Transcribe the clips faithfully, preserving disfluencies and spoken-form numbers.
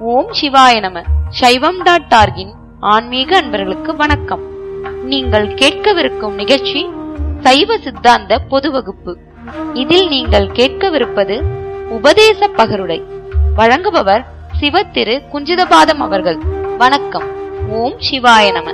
ஓம் சிவாய நம. சைவம் டாட் டார்கின் ஆன்மீக அன்பர்களுக்கு வணக்கம். நீங்கள் கேட்கவிருக்கும் நிகழ்ச்சி சைவ சித்தாந்த பொது வகுப்பு. இதில் நீங்கள் கேட்கவிருப்பது உபதேச பகருடை. வழங்குபவர் சிவ திரு குஞ்சிதபாதம் அவர்கள். வணக்கம். ஓம் சிவாய நம.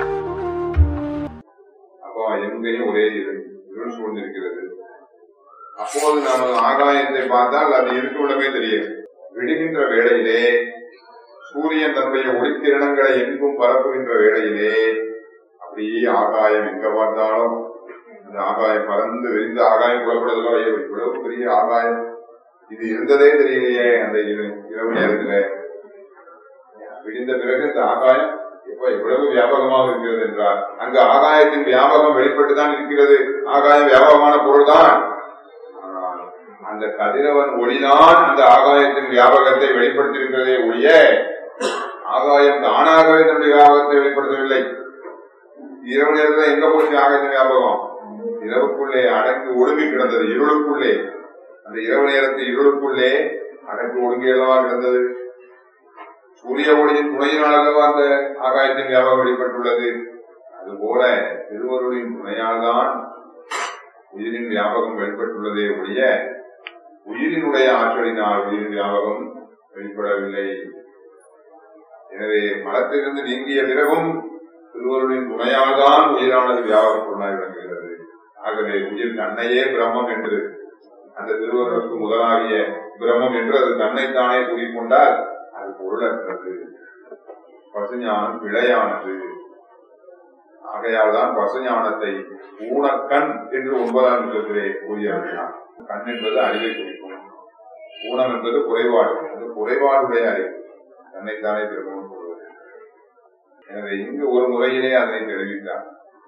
ஒரே இருள் சூழ்ந்திருக்கிறது. அப்போது நாம் ஆகாயத்தை பார்த்தால் அது இருக்குள்ளமே தெரியும். விடுகின்ற வேளையிலே சூரியன் தன்னுடைய ஒளிக்கிரணங்களை எங்கும் பரப்புகின்ற வேளையிலே அப்படியே ஆகாயம் எங்க பார்த்தாலும் அந்த ஆகாயம் பறந்து விரிந்த ஆகாயம் புறப்படுவதோ இவ்வளவு பெரிய ஆகாயம் இது இருந்ததே தெரியலையே. அந்த இரவு நேரத்துல விடிந்த பிறகு இந்த ஆகாயம் இப்ப எவ்வளவு வியாபகமாக இருக்கிறது என்றால் அங்கு ஆகாயத்தின் வியாபகம் வெளிப்பட்டுதான் இருக்கிறது. ஆகாயம் வியாபகமான பொருள் தான். ஆனால் அந்த கதிரவன் ஒளிதான் அந்த ஆகாயத்தின் வியாபகத்தை வெளிப்படுத்தியிருக்கிறதே ஒழிய ஆகாயம் தானாகவே தன்னுடைய வியாபகத்தை வெளிப்படுத்தவில்லை. இரவு நேரத்தில் எங்க போச்சு ஆகாயத்தின் வியாபகம்? இரவுக்குள்ளே அடங்கி ஒடுங்கி கிடந்தது. இருளுக்குள்ளே அந்த இரவு நேரத்தில் இருளுக்குள்ளே அடங்கி ஒடுங்கி அல்லவா கிடந்தது. சூரிய ஒளியின் துணையினாலவா அந்த ஆகாயத்தின் வியாபகம் வெளிப்பட்டுள்ளது. அதுபோல திருவருளின் துணையால்தான் உயிரின் வியாபகம் வெளிப்பட்டுள்ளதே ஒழிய உயிரினுடைய ஆற்றலினால் உயிரின் வியாபகம் வெளிப்படவில்லை. எனவே மலத்திலிருந்து நீங்கிய பிறகும் திருவருளின் துணையால்தான் உயிரானது வியாபக பொருளாய் விளங்குகிறது. ஆகவே உயிர் தன்னையே பிரம்மம் என்று அந்த திருவருளுக்கு முதலாகிய பிரம்மம் என்று அது தன்னைத்தானே கூறிக்கொண்டால் அது பொருளற்றது, பசுஞானம் பிழையானது. ஆகையால் தான் பசுஞானத்தை ஊனக்கண் என்று ஒன்பதாம் நிலத்திலே கூறியிருக்கிறார். கண் என்பது அறிவை குறிக்கும், ஊனம் என்பது குறைபாடு. அது குறைபாடுடைய அறிவு, தன்னைத்தானே பிரம்மம் சொல்வது. எனவே இங்கு ஒரு முறையிலே அதனை தெரிவித்தார்.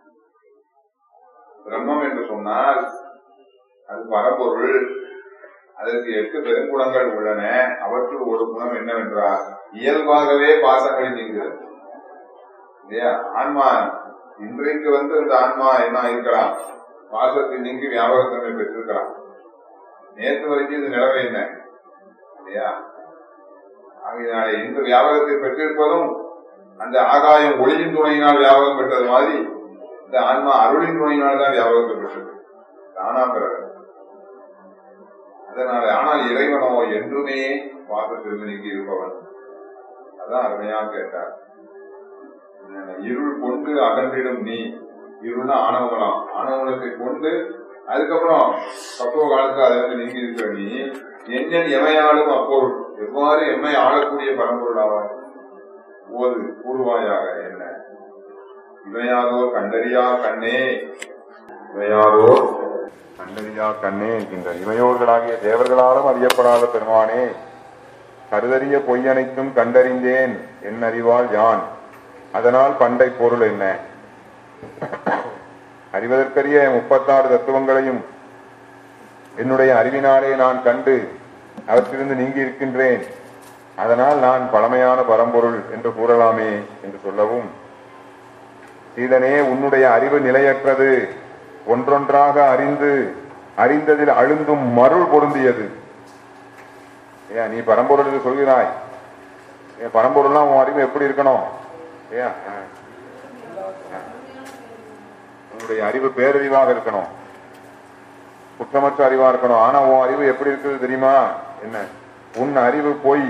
பிரம்மம் என்று சொன்னால் அது பரம்பொருள். அதற்கு எட்டு பெருங்குணங்கள் உள்ளன. அவற்றுள் ஒரு குணம் என்னவென்றால் இயல்பாகவே பாசங்களை நீங்கிறது இல்லையா? ஆன்மா இன்றைக்கு வந்து இந்த ஆன்மா என்ன இருக்கலாம், பாசத்தை நீங்கி வியாபகத்தன்மை பெற்றிருக்கலாம். நேற்று வரைக்கும் இது நிலவை என்ன இல்லையா? ஆகையினாலே இந்த வியாபகத்தை பெற்றிருப்பதும் அந்த ஆகாயம் ஒளியின் துணையினால் வியாபகம் பெற்றது மாதிரி இந்த ஆன்மா அருளின் துணையினால் தான் வியாபகத்தை பெற்றது, தானா பெற. அதனால ஆனால் இறைவனோ என்றுமே பாசத்திற்கு நீங்கி இருப்பவன். அதான் அருமையாக கேட்டார். இருள் கொண்டு அகன்றிடும் நீ. இருள்னா ஆணவங்களாம். ஆணவங்களை கொண்டு அதுக்கப்புறம் பக்குவ காலத்துல அதை வந்து நீங்கி இருக்கிற நீ என்ன எமையாளும் அப்பொருள். எவ்வாறு எம்மை ஆளக்கூடிய பரம்பொருள் ஆவார்? ஓது கூறுவாயாக. என்ன இவையாரோ கண்டறியா கண்ணே, இவையாரோ கண்டறியா கண்ணே என்கின்ற இமையோர்களாகிய தேவர்களாலும் அறியப்படாத பெருமானே, கருதறிய பொய்யனைத்தும் கண்டறிந்தேன் என் அறிவால் யான். அதனால் பண்டை பொருள் என்ன? அறிவதற்கரிய முப்பத்தாறு தத்துவங்களையும் என்னுடைய அறிவினாலே நான் கண்டு அவற்றிலிருந்து நீங்கி இருக்கின்றேன். அதனால் நான் பழமையான பரம்பொருள் என்று கூறலாமே என்று சொல்லவும், சீடனே உன்னுடைய அறிவு நிலையற்றது, ஒன்றொன்றாக அறிந்து அறிந்ததில் அழுந்தும் மருள் பொருந்தியது. ஏன் நீ பரம்பொருளுக்கு சொல்கிறாய்? ஏன் பரம்பொருள்னா உன் அறிவு எப்படி இருக்கணும்? ஏன் உன்னுடைய அறிவு பேரறிவாக இருக்கணும், குற்றமற்ற அறிவா இருக்கணும். ஆனா உன் அறிவு எப்படி இருக்குது தெரியுமா? என்ன உன் அறிவு பொய்.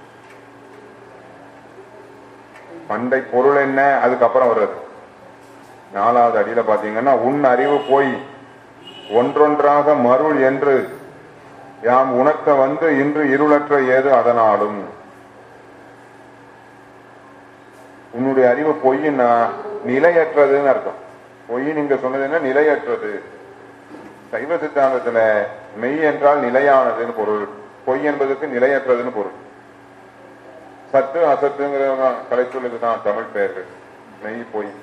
பண்டை பொருள் என்ன? அதுக்கப்புறம் வர்றது நாலாவது அடியில பாத்தீங்கன்னா உன் அறிவு போய் ஒன்றொன்றாக மருள் என்று யாம் உணர்த்த வந்து இன்று இருளற்ற ஏது அதனாலும். உன்னுடைய அறிவு பொய்னா நிலையற்றதுன்னு அர்த்தம். பொய் நீங்க சொன்னதுன்னா நிலையற்றது. சைவ சித்தாந்தத்துல மெய் என்றால் நிலையானதுன்னு பொருள், பொய் என்பதற்கு நிலையற்றதுன்னு பொருள். சத்து அசத்துங்கிற கலைச்சொல்லுக்கு தான் தமிழ் பெயர்கள். மெய் பொய்.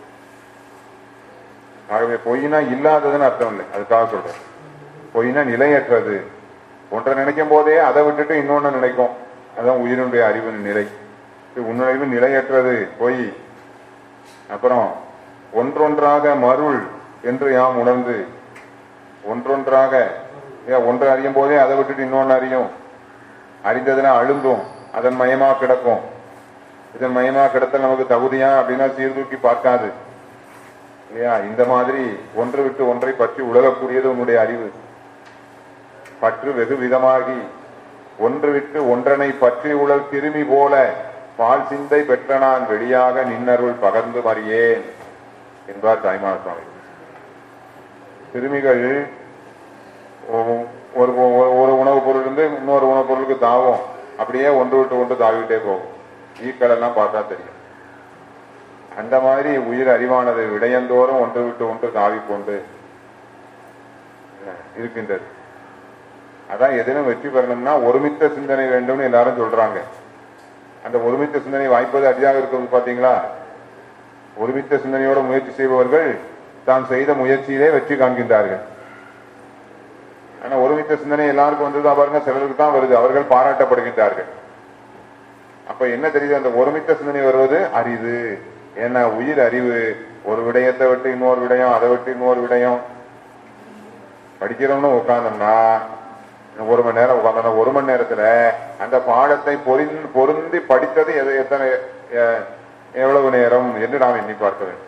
ஆகவே பொய்னா இல்லாததுன்னு அர்த்தம் இல்லை, அதுக்காக சொல்றேன். பொய்னா நிலையற்றது. ஒன்றை நினைக்கும் போதே அதை விட்டுட்டு இன்னொன்னு நினைக்கும். அதான் உயிரினுடைய அறிவு நிலை. உன்னறிவு நிலையற்றது பொய். அப்புறம் ஒன்றொன்றாக மருள் என்று யாம் உணர்ந்து, ஒன்றொன்றாக ஒன்றை அறியும் போதே அதை விட்டுட்டு இன்னொன்னு அறியும். அறிந்ததுன்னா அழுந்தும், அதன் மயமா கிடக்கும். இதன் மயமா கிடத்தல் நமக்கு தகுதியா அப்படின்னா சீர்தூக்கி பார்க்காது இல்லையா? இந்த மாதிரி ஒன்று விட்டு ஒன்றை பற்றி உழலக்கூடியது உன்னுடைய அறிவு. பற்று வெகு விதமாகி ஒன்று விட்டு ஒன்றனை பற்றி உழல் கிருமி போல பால் சிந்தை பெற்ற நான் வெளியாக நின்னருள் பகர்ந்து மறியேன் என்பார் தாய்மான சுவாமி. கிருமிகள் ஒரு ஒரு உணவுப் பொருள் இருந்து இன்னொரு உணவுப் பொருளுக்கு தாவும், அப்படியே ஒன்று விட்டு ஒன்று தாவிட்டே போகும். ஈக்கள் எல்லாம் பார்த்தா தெரியும். அந்த மாதிரி உயிர் அறிவானது விடயந்தோறும் ஒன்று விட்டு ஒன்று தாவிக்கொண்டு இருக்கின்றது. அதான் எதிலும் வெற்றி பெறணும்னா ஒருமித்த சிந்தனை வேண்டும்னு எல்லாரும் சொல்றாங்க. அந்த ஒருமித்த சிந்தனை வாய்ப்பது அரிதாக இருக்கிறது. பாத்தீங்களா? ஒருமித்த சிந்தனையோட முயற்சி செய்பவர்கள் தான் செய்த முயற்சியிலே வெற்றி காண்கின்றார்கள். ஆனா ஒருமித்த சிந்தனை எல்லாருக்கும் வந்தது பாருங்க, சிலருக்கு தான் வருது, அவர்கள் பாராட்டப்படுகின்றார்கள். அப்ப என்ன தெரியுது? அந்த ஒருமித்த சிந்தனை வருவது அரிது. ஏன்னா உயிர் அறிவு ஒரு விடயத்தை விட்டு இன்னொரு விடயம், அதை விட்டு இன்னொரு விடயம் படிக்கிறோம்னு உட்கார்ந்தோம்னா ஒரு மணி நேரம் உட்கார்ந்தோம். ஒரு மணி நேரத்துல அந்த பாடத்தை பொருந்தி பொருந்தி படித்தது எதை எத்தனை எவ்வளவு நேரம் என்று நாம் எண்ணி பார்க்க வேண்டும்.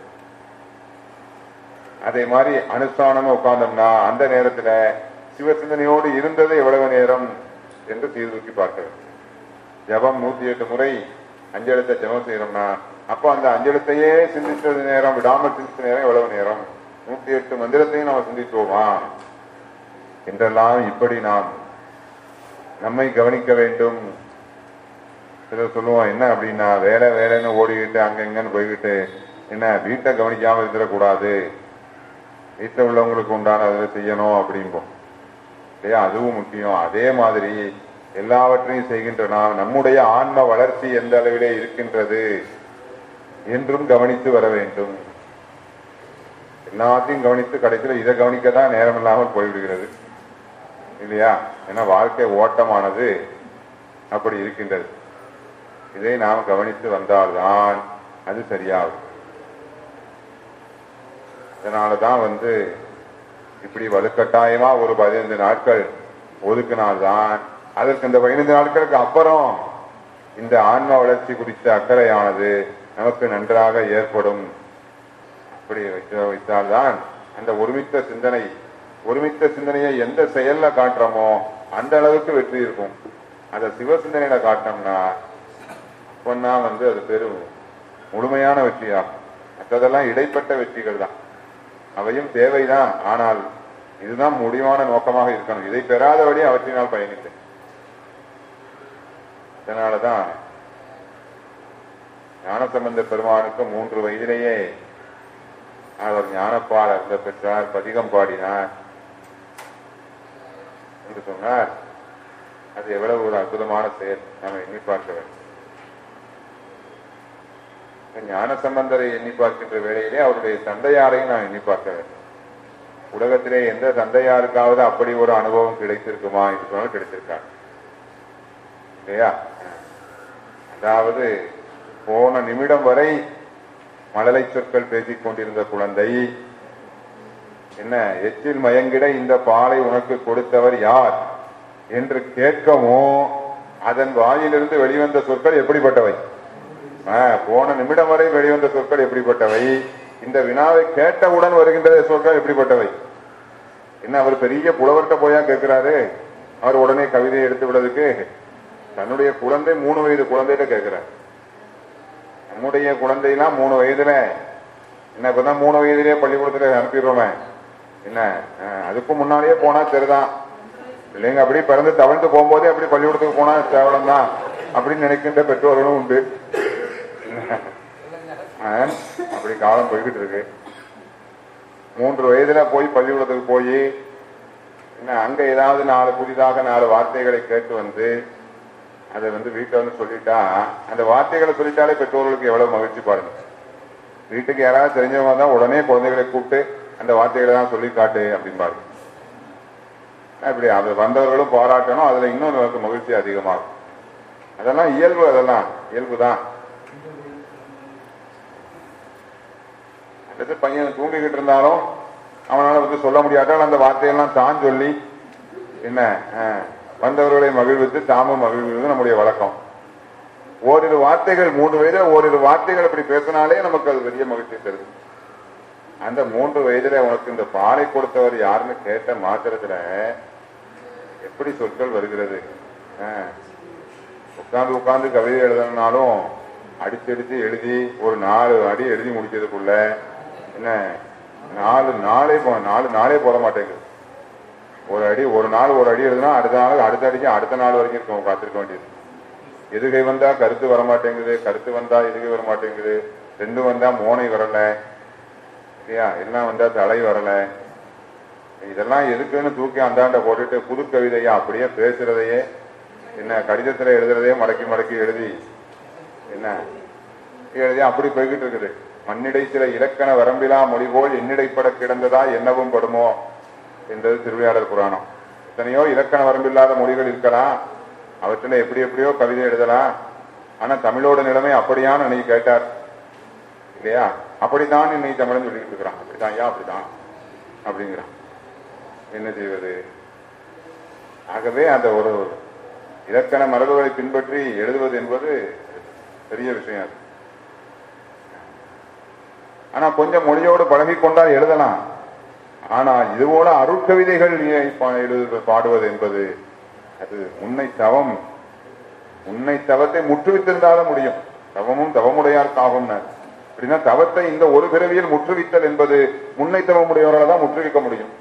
அதே மாதிரி அனுஷ்டானம் உட்கார்ந்தோம்னா அந்த நேரத்துல சிவசிந்தனையோடு இருந்தது எவ்வளவு நேரம் என்று சீர்தூக்கி பார்க்க வேண்டும். ஜபம் நூத்தி எட்டு முறை அஞ்செழுத்த ஜபம் செய்யறோம்னா அப்ப அந்த அஞ்செழுத்தையே சிந்திச்சது நேரம், விடாமல் சிந்திச்ச நேரம் எவ்வளவு நேரம்? நூத்தி எட்டு மந்திரத்தையும் நம்ம சிந்திச்சோமா என்றெல்லாம் இப்படி நாம் நம்மை கவனிக்க வேண்டும். சிலர் சொல்லுவோம் என்ன அப்படின்னா, வேலை வேலைன்னு ஓடிக்கிட்டு அங்கங்கன்னு போய்கிட்டு என்ன வீட்டை கவனிக்காம இருந்துடக்கூடாது, வீட்டில் உள்ளவங்களுக்கு உண்டான அதை செய்யணும் அப்படிம்போம் இல்லையா? அதுவும் முக்கியம். அதே மாதிரி எல்லாவற்றையும் செய்கின்ற நாம் நம்முடைய ஆன்ம வளர்ச்சி எந்த அளவிலே இருக்கின்றது என்றும் கவனித்து வர வேண்டும். எல்லாத்தையும் கவனித்து கடைசியில் இதை கவனிக்கதான் நேரம் இல்லாமல் போய்விடுகிறது இல்லையா? ஏன்னா வாழ்க்கை ஓட்டமானது அப்படி இருக்கின்றது. இதை நாம் கவனித்து வந்தால்தான் அது சரியாகும். இதனாலதான் வந்து இப்படி வலுக்கட்டாயமா ஒரு பதினைந்து நாட்கள் ஒதுக்கினால்தான் அதற்கு இந்த பதினைந்து நாட்களுக்கு அப்புறம் இந்த ஆன்ம வளர்ச்சி குறித்த அக்கறையானது நமக்கு நன்றாக ஏற்படும். அப்படி வைத்தால்தான் அந்த ஒருமித்த சிந்தனை, ஒருமித்த சிந்தனையை எந்த செயல்ல காட்டுறோமோ அந்த அளவுக்கு வெற்றி இருக்கும். அதை சிவ சிந்தனையில காட்டோம்னா பொண்ணா வந்து அது பெரும் முழுமையான வெற்றியாகும். மற்றதெல்லாம் இடைப்பட்ட வெற்றிகள் தான், அவையும் தேவைதான். ஆனால் இதுதான் முடிவான நோக்கமாக இருக்கணும். இதை பெறாதபடி அவற்றினால் பயணித்தேன். அதனாலதான் ஞானசம்பந்த பெருமானுக்கு மூன்று வயதிலேயே அவர் ஞானப்பால் அருந்த பெற்றார், பதிகம் பாடினார் என்று சொன்னார். அது எவ்வளவு ஒரு அற்புதமான செயல் நாம் எண்ணி பார்க்க வேண்டும். ஞானசம்பந்தரை எண்ணி பார்க்கின்ற வேளையிலே அவருடைய தந்தையாரையும் நான் எண்ணி பார்க்க வேண்டும். உலகத்திலே எந்த தந்தையாருக்காவது அப்படி ஒரு அனுபவம் கிடைத்திருக்குமா என்று சொன்னால் கிடைத்திருக்காங்க இல்லையா? அதாவது போன நிமிடம் வரை மழலை சொற்கள் பேசிக் கொண்டிருந்த குழந்தை என்ன எச்சில் மயங்கிட இந்த பாலை உனக்கு கொடுத்தவர் யார் என்று கேட்கவும் அதன் வாயிலிருந்து வெளிவந்த சொற்கள் எப்படிப்பட்டவை? போன நிமிடம் வரை வெளிவந்த சொற்கள் எப்படிப்பட்டவை? இந்த வினாவை கேட்டவுடன் வருகின்ற சொற்கள் எப்படிப்பட்டவை? என்ன அவர் பெரிய புலவர்கிட்ட போயா கேட்கிறாரு? அவர் உடனே கவிதையை எடுத்து விடுறதுக்கு தன்னுடைய குழந்தை மூணு வயது குழந்தையில கேட்கிறார். நம்முடைய குழந்தைலாம் மூணு வயதுல என்ன இப்பதான் மூணு வயதிலேயே பள்ளிக்கூடத்துல அனுப்பிடுறோமே என்ன, அதுக்கும் முன்னாலேயே போனா சரிதான் இல்லைங்க. அப்படி பிறந்து தவழ்ந்து போகும்போதே அப்படி பள்ளிக்கூடத்துக்கு போனா தேவலம் தான் அப்படின்னு நினைக்கின்ற பெற்றோர்களும் உண்டு. அப்படி காலம் போய்கிட்டு இருக்கு. மூன்று வயதுல போய் பள்ளிக்கூடத்துக்கு போய் என்ன அங்க ஏதாவது நாலு புதிதாக நாலு வார்த்தைகளை கேட்டு வந்து அதை வந்து வீட்டுல வந்து சொல்லிட்டா, அந்த வார்த்தைகளை சொல்லிட்டாலே பெற்றோர்களுக்கு எவ்வளவு மகிழ்ச்சி பாருங்க. வீட்டுக்கு யாராவது தெரிஞ்சவங்க தான் உடனே குழந்தைகளை கூப்பிட்டு அந்த வார்த்தைகளை தான் சொல்லி காட்டு அப்படின்னு பாருங்க. இப்படி அது வந்தவர்களும் பாராட்டணும், அதுல இன்னும் நமக்கு மகிழ்ச்சி அதிகமாகும். அதெல்லாம் இயல்பு, அதெல்லாம் இயல்புதான். பையன் தூங்கிக்கிட்டு இருந்தாலும் அவனால வந்து சொல்ல முடியாட்டால் அந்த வார்த்தையெல்லாம் தான் சொல்லி என்ன வந்தவர்களை மகிழ்வித்து தாமும் மகிழ்வது நம்முடைய வழக்கம் ஓரிரு வார்த்தைகள் மூன்று வயதுல ஓரிரு வார்த்தைகள் அப்படி பேசினாலே நமக்கு அது பெரிய மகிழ்ச்சி தருது. அந்த மூன்று வயதுல உனக்கு இந்த பாலை கொடுத்தவர் யாருன்னு கேட்ட மாத்திரத்துல எப்படி சொற்கள் வருகிறது. உட்கார்ந்து உட்கார்ந்து கவிதை எழுதணும்னாலும் அடிச்சடிச்சு எழுதி ஒரு நாலு அடி எழுதி முடிச்சதுக்குள்ள என்ன நாலு நாளே நாலு நாளே போட மாட்டேங்குது. ஒரு அடி ஒரு நாள் ஒரு அடி எழுதுனா அடுத்த நாள் அடுத்த அடிக்கு அடுத்த நாள் வரைக்கும் இருக்கும் காத்திருக்க வேண்டியது. எதுகை வந்தா கருத்து வரமாட்டேங்குது, கருத்து வந்தா எதுகை வர மாட்டேங்குது, ரெண்டும் வந்தா மோனை வரல இல்லையா, எல்லாம் வந்தா தலை வரல. இதெல்லாம் எதுக்குன்னு தூக்கி அந்தாண்ட போட்டுட்டு புது கவிதையா அப்படியே பேசுறதையே என்ன கடிதத்துல எழுதுறதே மடக்கி மடக்கி எழுதி என்ன எழுதி அப்படி போய்கிட்டு இருக்குது. மண்ணிடை சில இலக்கண வரம்பிலா மொழி போல் எண்ணிடைப்பட கிடந்ததா என்னவும் படுமோ என்றது திருவிளையாடல் புராணம். எத்தனையோ இலக்கண வரம்பில்லாத மொழிகள் இருக்கலாம், அவற்றில் எப்படி எப்படியோ கவிதை எழுதலாம். ஆனா தமிழோட நிலைமை அப்படியான்னு அன்னைக்கு கேட்டார் இல்லையா, அப்படித்தான் இன்னைக்கு தமிழன் சொல்லிட்டு இருக்கிறான். அப்படிதான் ஐயா அப்படிதான் அப்படிங்கிறான். என்ன செய்வது? ஆகவே அந்த ஒரு இலக்கண மரபுகளை பின்பற்றி எழுதுவது என்பது பெரிய விஷயம். ஆனா கொஞ்சம் மொழியோடு பழகி கொண்டால் எழுதலாம். ஆனா இதுபோல அருட்கவிதைகள் எழுது பாடுவது என்பது அது உன்னை தவம் உன்னை தவத்தை முற்றுவித்திருந்தாலும் முடியும். தவமும் தவமுடையார்க்காகும். அப்படின்னா தவத்தை இந்த ஒரு பிறவியில் முற்றுவித்தல் என்பது முன்னை தவமுடையவரால் தான் முற்றுவிக்க முடியும்.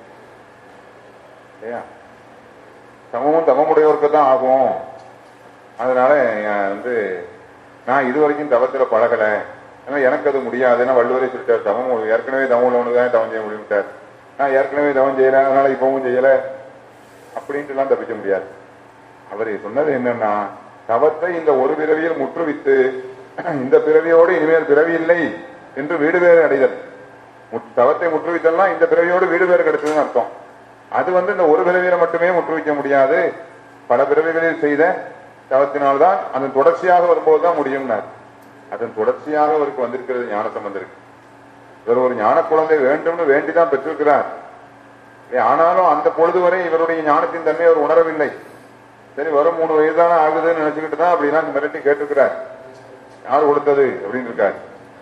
தவமும் தவமுடையவருக்கு தான் ஆகும். அதனால வந்து நான் இதுவரைக்கும் தவத்துல பழகல, எனக்கு அது முடியாது. ஏன்னா வள்ளுவரை சொல்லிட்டார், தவம் ஏற்கனவே தவம் உள்ளவனுக்கு தான் தவம் செய்ய முடியும். நான் ஏற்கனவே தவம் செய்யல, அதனால இப்பவும் செய்யல அப்படின்ட்டு எல்லாம் தப்பிக்க முடியாது. அவர் சொன்னது என்னன்னா, தவத்தை இந்த ஒரு பிறவியில் முற்றுவித்து இந்த பிறவியோடு இனிமேல் பிறவி இல்லை என்று வீடு பேர் அடைதல். தவத்தை முற்றுவித்தல்னா இந்த பிறவியோடு வீடு பேர் கிடைச்சதுன்னு அர்த்தம். அது வந்து இந்த ஒரு பிறவியில மட்டுமே முற்றுவிக்க முடியாது, பல பிறவிகளில் செய்த தவத்தினால்தான் அதன் தொடர்ச்சியாக வரும்போதுதான் முடியும்னார். அதன் தொடர்ச்சியாக அவருக்கு வந்திருக்கிறது ஞான சம்பந்தருக்கு. இவர் ஒரு ஞான குழந்தை வேண்டும்னு வேண்டிதான் பெற்றிருக்கிறார். ஆனாலும் அந்த பொழுது வரை இவருடைய ஞானத்தின் தன்மை அவர் உணரவில்லை. சரி வரும் மூணு வயதான ஆகுதுன்னு நினைச்சுக்கிட்டு தான் அப்படின்னா மிரட்டி கேட்டிருக்கிறார். யார் கொடுத்தது அப்படின்னு இருக்காரு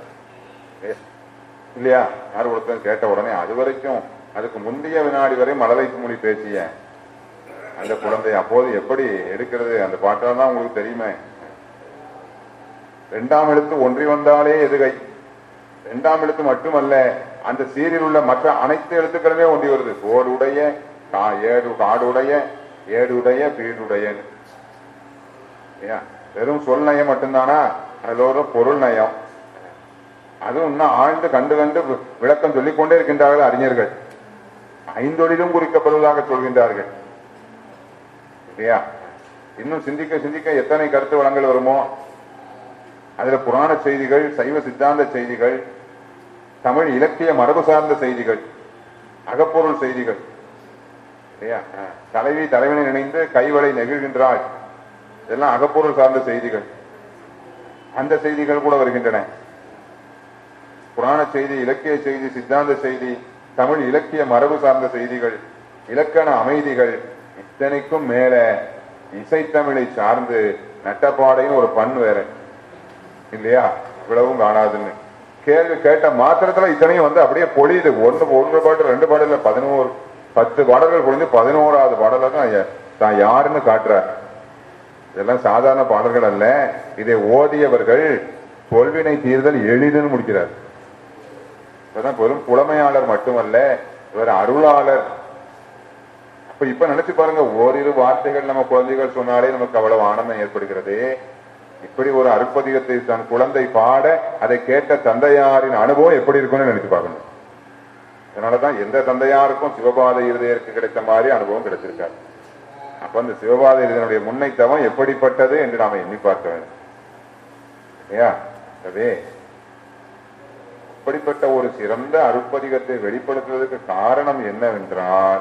இல்லையா, யார் கொடுத்தது கேட்ட உடனே அது வரைக்கும் அதுக்கு முந்தைய வினாடி வரை மழலை மொழி பேசிய அந்த குழந்தை அப்போது எப்படி எடுக்கிறது அந்த பாட்டால் தான் உங்களுக்கு தெரியுமே. இரண்டாம் எழுத்து ஒன்றி வந்தாலே எதுகை. இரண்டாம் எழுத்து மட்டுமல்ல, அந்த சீரில் உள்ள மற்ற அனைத்து எழுத்துக்களுமே ஒன்றி வருது. கோடுடைய ஏடு காடுடைய ஏடுடைய பீடுடைய. வெறும் சொல் நயம் மட்டும்தானா, அதோட பொருள் நயம். அதுவும் இன்னும் ஆழ்ந்து கண்டு கண்டு விளக்கம் சொல்லிக்கொண்டே இருக்கின்றார்கள் அறிஞர்கள். ஐந்தொழிலும் குறிக்கப்படுவதாக சொல்கின்றார்கள் இல்லையா. இன்னும் சிந்திக்க சிந்திக்க எத்தனை கருத்து வளங்கள் வருமோ. அதுல புராண செய்திகள், சைவ சித்தாந்த செய்திகள், தமிழ் இலக்கிய மரபு சார்ந்த செய்திகள், அகப்பொருள் செய்திகள் இல்லையா. தலைவி தலைவனை நினைந்து கைவளை நெகிழ்கின்றாள், இதெல்லாம் அகப்பொருள் சார்ந்த செய்திகள். அந்த செய்திகள் கூட வருகின்றன. புராண செய்தி, இலக்கிய செய்தி, சித்தாந்த செய்தி, தமிழ் இலக்கிய மரபு சார்ந்த செய்திகள், இலக்கண அமைதிகள், இத்தனைக்கும் மேல இசைத்தமிழை சார்ந்து நட்டப்பாடைன்னு ஒரு பண் வேற இல்லையா. இவ்வளவும் காணாதுன்னு கேள்வி கேட்ட மாத்திரத்துல இத்தனையும் வந்து அப்படியே பொழியுது. ஒன்று ஒன்று பாட்டு ரெண்டு பாடல பதினோரு பத்து பாடல்கள் பொழிந்து பதினோராவது பாடல தான் தான் யாருன்னு காட்டுறார். இதெல்லாம் சாதாரண பாடல்கள் அல்ல. இதை ஓதியவர்கள் தொல்வினை தீர்தல் எளிதுன்னு முடிக்கிறார். இப்பதான் பெரும் புலமையாளர் மட்டுமல்ல, இவர் அருளாளர். அப்ப இப்ப நினைச்சு பாருங்க, ஓரிரு வார்த்தைகள் நம்ம குழந்தைகள் சொன்னாலே நமக்கு அவ்வளவு ஆனந்தம் ஏற்படுகிறது. இப்படி ஒரு அருட்பதிகத்தை தன் குழந்தை பாட அதை கேட்ட தந்தையாரின் அனுபவம் எப்படி இருக்கும்னு நினைச்சு பார்க்கணும். அதனாலதான் எந்த தந்தையாருக்கும் சிவபாத இருதயருக்கு கிடைத்த மாதிரி அனுபவம் கிடைச்சிருக்காரு. அப்ப அந்த சிவபாத இருதயனுடைய முன்னைத்தவம் எப்படிப்பட்டது என்று நாம எண்ணி பார்க்க வேண்டும். ஏயா அதே அப்படிப்பட்ட ஒரு சிறந்த அருட்பதிகத்தை வெளிப்படுத்துவதற்கு காரணம் என்னவென்றால்,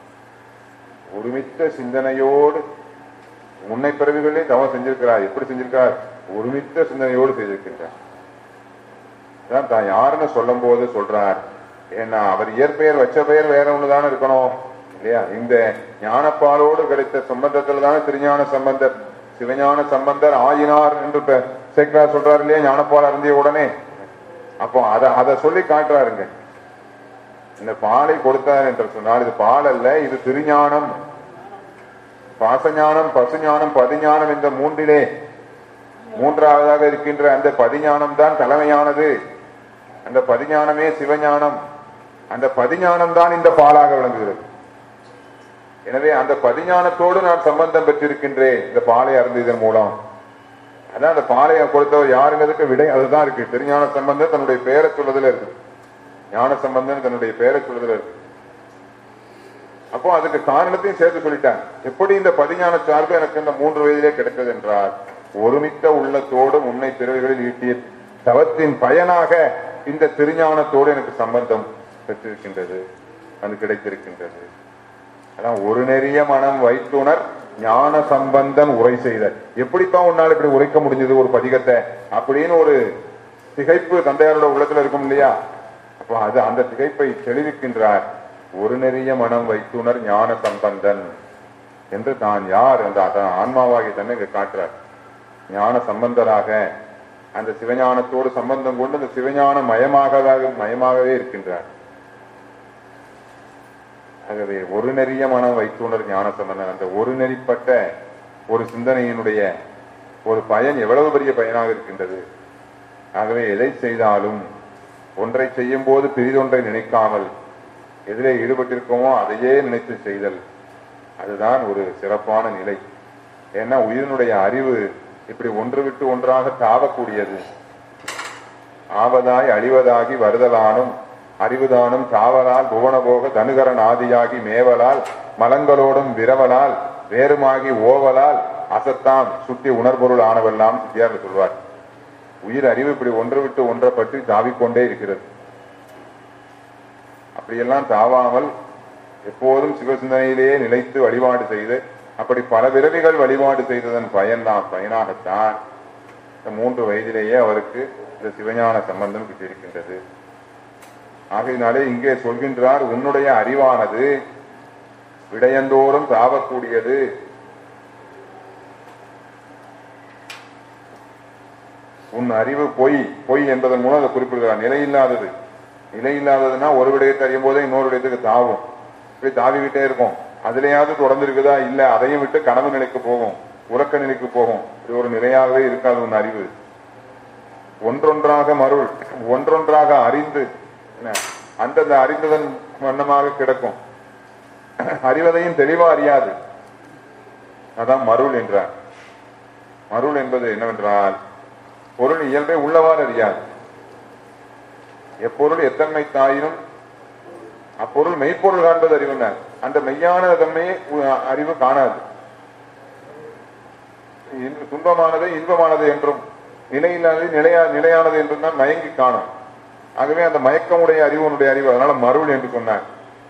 ஒருமித்த சிந்தனையோடு முன்னை பிறவிகளே தவம் செஞ்சிருக்கிறார். எப்படி செஞ்சிருக்கார்? ஒருமித்த சிந்தனையோடு செய்திருக்கின்றார். தான் யாருன்னு சொல்லும் போது சொல்றார், ஏன்னா அவர் இயற்பெயர் வச்ச பெயர் வேற ஒண்ணுதானே இருக்கணும் இல்லையா. இந்த ஞானப்பாலோடு கிடைத்த சம்பந்தத்துல தானே திருஞான சம்பந்தர் சிவஞான சம்பந்தர் ஆயினார் என்று சேக்கரார் சொல்றாரு இல்லையா, ஞானப்பால் அருந்திய உடனே. அப்போ அதை அதை சொல்லி காட்டுறாருங்க. இந்த பாலை கொடுத்தார் என்று சொன்னால் இது பால் அல்ல, இது திருஞானம். பாசஞானம், பசுஞானம், பதிஞானம் என்ற மூன்றிலே மூன்றாவதாக இருக்கின்ற அந்த பதிஞானம் தான் தலைமையானது. அந்த பதிஞானமே சிவஞானம். அந்த பதிஞானம் தான் இந்த பாலாக விளங்குகிறது. எனவே அந்த பதிஞானத்தோடு நான் சம்பந்தம் பெற்றிருக்கின்றேன் இந்த பாலை அருந்தியதன் மூலம். அதான் அந்த பாலையை கொடுத்தவர் யாருங்கிறதுக்கு விடை அதுதான் இருக்கு. திருஞான சம்பந்தம் தன்னுடைய பெயரை சொல்வதில் இருக்கு, ஞான சம்பந்தம் தன்னுடைய பெயரை சொல்வதில் இருக்கு. அப்போ அதுக்கு காரணத்தையும் சேர்த்து சொல்லிட்டாங்க. எப்படி இந்த பதிஞான சார்பு எனக்கு இந்த மூன்று வயதிலே கிடைத்தது என்றால், ஒருமித்த உள்ளத்தோடு முன்னை பிறவிகளில் ஈட்டிய தவத்தின் பயனாக இந்த திருஞானத்தோடு எனக்கு சம்பந்தம் பெற்றிருக்கின்றது, அது கிடைத்திருக்கின்றது. அதான் ஒரு நெறிய மனம் வைத்துணர் ஞான சம்பந்தன் உரை செய்த. எப்படித்தான் உன்னால் இப்படி உரைக்க முடிஞ்சது ஒரு பதிகத்தை அப்படின்னு ஒரு திகைப்பு தந்தையாரோட உள்ளத்துல இருக்கும் இல்லையா? அப்போ அது அந்த திகைப்பை தெளிவிக்கின்றார். ஒரு நெறிய மனம் வைத்துணர் ஞான சம்பந்தன் என்று தான் யார் அந்த ஆன்மாவாகி தன்னை இங்க காட்டுறார். ஞான சம்பந்தராக அந்த சிவஞானத்தோடு சம்பந்தம் கொண்டு அந்த சிவஞான மயமாக மயமாகவே இருக்கின்றார். ஆகவே ஒரு நெறிய மனம் வைத்துணர் ஞான சம்பந்தன். அந்த ஒரு நெறிப்பட்ட ஒரு சிந்தனையினுடைய ஒரு பயன் எவ்வளவு பெரிய பயனாக இருக்கின்றது. ஆகவே எதை செய்தாலும் ஒன்றை செய்யும் போது பிரிதொன்றை நினைக்காமல் எதிலே ஈடுபட்டிருக்கோமோ அதையே நினைத்து செய்தல், அதுதான் ஒரு சிறப்பான நிலை. ஏன்னா உயிரினுடைய அறிவு இப்படி ஒன்று விட்டு ஒன்றாக தாவக்கூடியது. ஆவதாய் அழிவதாகி வருதலானும் அறிவுதானும் தாவலால் புவனபோக தனுகரன் ஆதியாகி மேவலால் மலங்களோடும் விரவலால் வேறுமாகி ஓவலால் அசத்தாம் சுத்தி உணர்பொருள் ஆனவெல்லாம் சித்தியார் சொல்வார். உயிர் அறிவு இப்படி ஒன்று விட்டு ஒன்றை பற்றி தாவிக்கொண்டே இருக்கிறது. அப்படியெல்லாம் தாவாமல் எப்போதும் சிவசிந்தனையிலேயே நிலைத்து வழிபாடு செய்து அப்படி பல பிறவிகள் வழிபாடு செய்ததன் பயன்தான் பயனாகத்தான் இந்த மூன்று வயதிலேயே அவருக்கு இந்த சிவஞான சம்பந்தம் கிட்டிருக்கின்றது. ஆகையினாலே இங்கே சொல்கின்றார், உன்னுடைய அறிவானது விடயந்தோறும் தாவக்கூடியது. உன் அறிவு பொய் பொய் என்பதன் மூலம் அதை குறிப்பிடுகிறார். நிலையில்லாதது. நிலையில்லாததுன்னா ஒரு விடயத்தை அறியும் போதே இன்னொரு விடயத்துக்கு தாவும், இப்படி தாவிக்கிட்டே இருக்கும். அதுலயாவது தொடர்ந்து இருக்குதா? இல்ல, அதையும் விட்டு கனவு நிலைக்கு போகும், உறக்க நிலைக்கு போகும். இது ஒரு நிலையாகவே இருக்காது உன் அறிவு. ஒன்றொன்றாக மருள், ஒன்றொன்றாக அறிந்து அந்தந்த அறிந்ததன் வண்ணமாக கிடக்கும். அறிவதையும் தெளிவா அறியாது. அதான் மருள் என்றார். மருள் என்பது என்னவென்றால் பொருள் இயல்பை உள்ளவாறு அறியாது. எப்பொருள் எத்தன்மை தாயினும் அப்பொருள் மெய்ப்பொருள் காண்பது அறிவுனார். அந்த மெய்யான தன்மையை அறிவு காணாது. துன்பமானது இன்பமானது என்றும் நிலையில்லாதது நிலையா நிலையானது என்றும் தான் மயங்கி காணும். ஆகவே அந்த மயக்கமுடைய அறிவுனுடைய அறிவு. அதனால மருள் என்று சொன்னார்.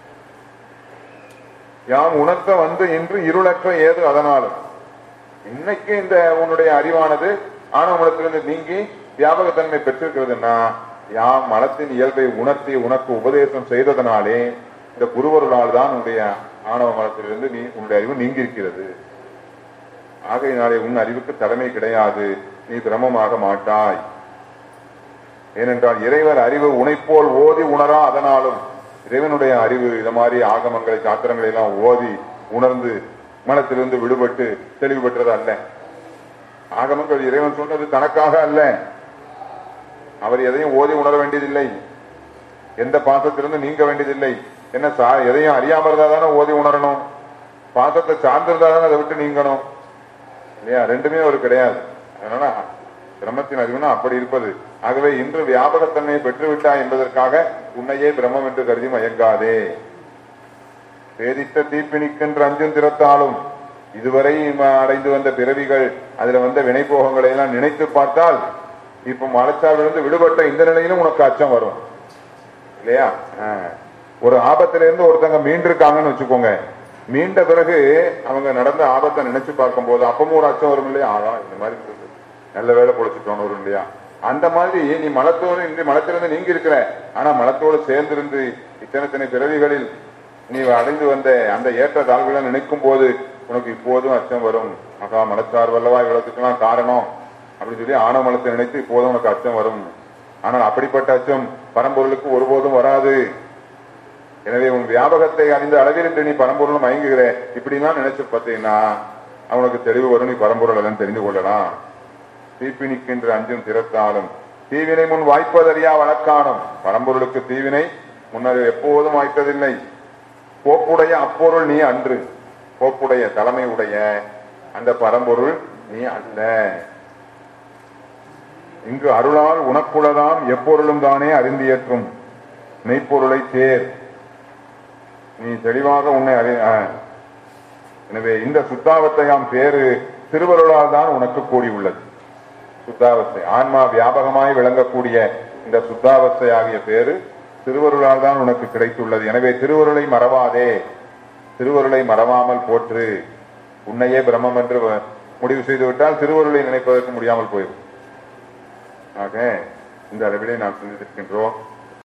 யாம் உணர்த்த வந்து இன்று இருளற்ற ஏது அதனாலும். இன்னைக்கு இந்த உன்னுடைய அறிவானது ஆணவ மலத்திலிருந்து நீங்கி வியாபகத்தன்மை பெற்றிருக்கிறதுனா யாம் மலத்தின் இயல்பை உணர்த்தி உனக்கு உபதேசம் செய்ததனாலே இந்த குருவருளால் தான் உன்னுடைய ஆணவ மலத்திலிருந்து நீ உன்னுடைய அறிவு நீங்கி இருக்கிறது. ஆகையினாலே உன் அறிவுக்கு தலைமை கிடையாது, நீ பிரமமாக மாட்டாய். ஏனென்றால் இறைவர் அறிவு உனைப்போல் ஓதி உணரா. அதனாலும் இறைவனுடைய அறிவு இத மாதிரி ஆகமங்களை சாத்திரங்களை எல்லாம் ஓதி உணர்ந்து மனத்திலிருந்து விடுபட்டு தெளிவு பெற்றது அல்ல. ஆகமங்கள் இறைவன் சொன்னது தனக்காக அல்ல. அவர் எதையும் ஓதி உணர வேண்டியதில்லை, எந்த பாசத்திலிருந்து நீங்க வேண்டியதில்லை. என்ன சா எதையும் அறியாம இருந்தா தானே ஓதி உணரணும், பாசத்தை சார்ந்திருந்தா தானே அதை விட்டு நீங்கணும் இல்லையா? ரெண்டுமே ஒரு கிடையாது. அதனால பிரம்மத்தின் அறிவுனா அப்படி இருப்பது. ஆகவே இன்று வியாபகத்தன்மையை பெற்றுவிட்டாய் என்பதற்காக உன்னையே பிரம்மம் என்று கருதி மயங்காதே. பேதித்த தீப்பிணிக்கின்ற அஞ்சும் திறத்தாலும் இதுவரை அடைந்து வந்த பிறவிகள் அதுல வந்த வினைப்போகங்களை எல்லாம் நினைத்து பார்த்தால் இப்ப மலைச்சாவிலிருந்து விடுபட்ட இந்த நிலையிலும் உனக்கு அச்சம் வரும் இல்லையா? ஒரு ஆபத்தில இருந்து ஒருத்தங்க மீண்டிருக்காங்கன்னு வச்சுக்கோங்க. மீண்ட பிறகு அவங்க நடந்த ஆபத்தை நினைச்சு பார்க்கும் போது அப்பவும் ஒரு அச்சம் வரும் இல்லையா? ஆனா இந்த மாதிரி நல்ல வேலை பொழைச்சிட்டோன்னு வரும் இல்லையா? அந்த மாதிரி நீ மலத்தோடு இன்று மலத்திலிருந்து நீங்கி இருக்கிற, ஆனா மலத்தோடு சேர்ந்திருந்து இத்தனை பிறவிகளில் நீ அடைந்து வந்த அந்த ஏற்ற தாழ்வுகளை நினைக்கும் போது உனக்கு இப்போதும் அச்சம் வரும். மகா மனச்சார்வல்லவா இவ்வளவுக்கெல்லாம் காரணம் அப்படின்னு சொல்லி ஆணவ மனத்தை நினைத்து இப்போதும் உனக்கு அச்சம் வரும். ஆனால் அப்படிப்பட்ட அச்சம் பரம்பொருளுக்கு ஒருபோதும் வராது. எனவே உன் வியாபகத்தை அறிந்த அளவில் என்று நீ பரம்பொருளும் மயங்குகிற இப்படிலாம் நினைச்சு பார்த்தீங்கன்னா அவனுக்கு தெளிவு வரும். நீ பரம்பொருள் எல்லாம் தெரிந்து கொள்ளலாம். தீப்பி நிற்கின்ற அஞ்சும் திறத்தாலும் தீவினை முன் வாய்ப்பதறியா வழக்கானும். பரம்பொருளுக்கு தீவினை முன்னர் எப்போதும் வாய்ப்பதில்லை. கோப்புடைய அப்பொருள் நீ அன்று. கோப்புடைய தலைமை உடைய அந்த பரம்பொருள் நீ அல்ல. இங்கு அருளால் உனக்குள்ளதாம் எப்பொருளும் தானே அறிந்தியற்றும் மெய்ப்பொருளை தேர். நீ தெளிவாக உன்னை அறி. எனவே இந்த சுத்தாவத்தையாம் பேரு திருவருளால் தான் உனக்கு கூடியுள்ளது. சுத்தாவஸ்தை ஆன்மா வியாபகமாய் விளங்கக்கூடிய இந்த சுத்தாவஸ்தை ஆகிய பேரு திருவருளால் தான் உனக்கு கிடைத்துள்ளது. எனவே திருவருளை மறவாதே. திருவருளை மறவாமல் போற்று. உன்னையே பிரம்மம் என்று முடிவு செய்துவிட்டால் திருவருளை நினைப்பதற்கு முடியாமல் போயிடும். ஆக இந்த அளவிலே நாம் சிந்தித்திருக்கின்றோம்.